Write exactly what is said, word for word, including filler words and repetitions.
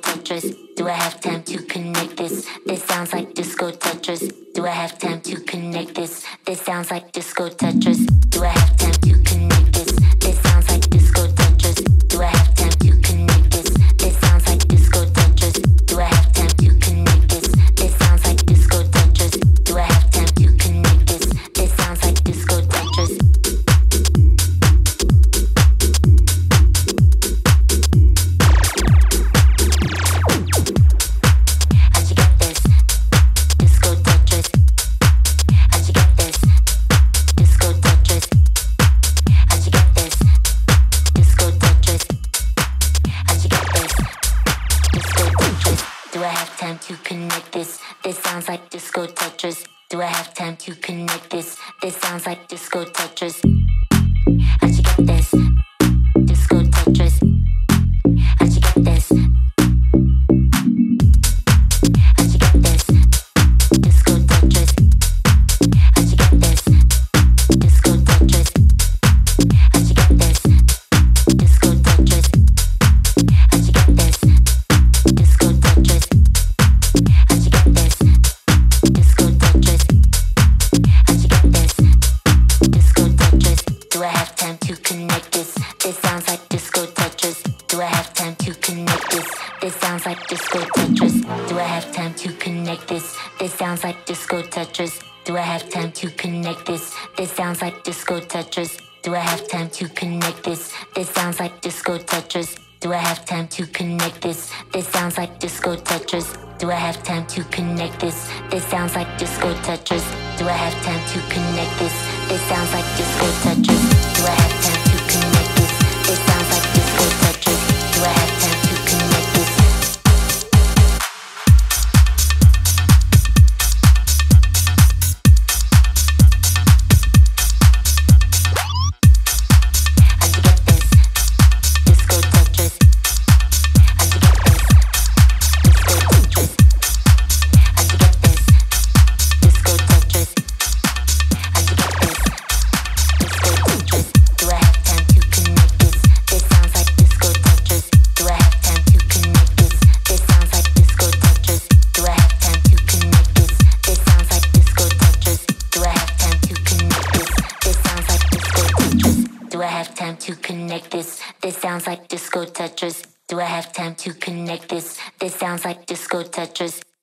Tetris? Do I have time to connect this? This sounds like disco Tetris. Do I have time to connect this? This sounds like disco Tetris. Do I have time to connect this? This sounds like disco Tetris. Do I have time to connect this? This sounds like disco Tetris. Do I have time to connect this? This sounds like disco Tetris. Do I have time to connect this? This sounds like disco Tetris. To connect this, this sounds like disco Tetris. Do I have time to connect this? This sounds like disco Tetris. How'd you get this? Disco Tetris. How'd you get this? How'd you get this? Disco Tetris. How'd you get this? Disco Tetris. How'd you get this? Disco Tetris. How'd you get this? Disco Tetris. Do I have time to connect this? This sounds like disco Tetris. Do I have time to connect this? This sounds like disco Tetris. Do I have time to connect this? This sounds like disco Tetris. Do I have time to connect this? This sounds like disco Tetris. Do I have time to connect this? This sounds like disco Tetris. Do I have time to connect this? This sounds like disco Tetris. Do I have time to connect this? This sounds like disco Tetris. Do I have time to connect this? This sounds like disco Tetris. Do I have time to connect this? This sounds like disco Tetris. Do I have time to connect this? How'd you get this? Disco Tetris. How'd you get this? Disco Tetris. How'd you get this? Disco Tetris. How'd you get this? Disco Tetris. Do I have time to connect this? This sounds like disco Tetris. Do I have time to connect this? This sounds like disco Tetris. Do I have time to connect this? This sounds like disco Tetris. Do I have time to connect this? This sounds like disco Tetris. Do I have time to connect this? This sounds like disco Tetris. Do I have time to connect this? This sounds like disco Tetris.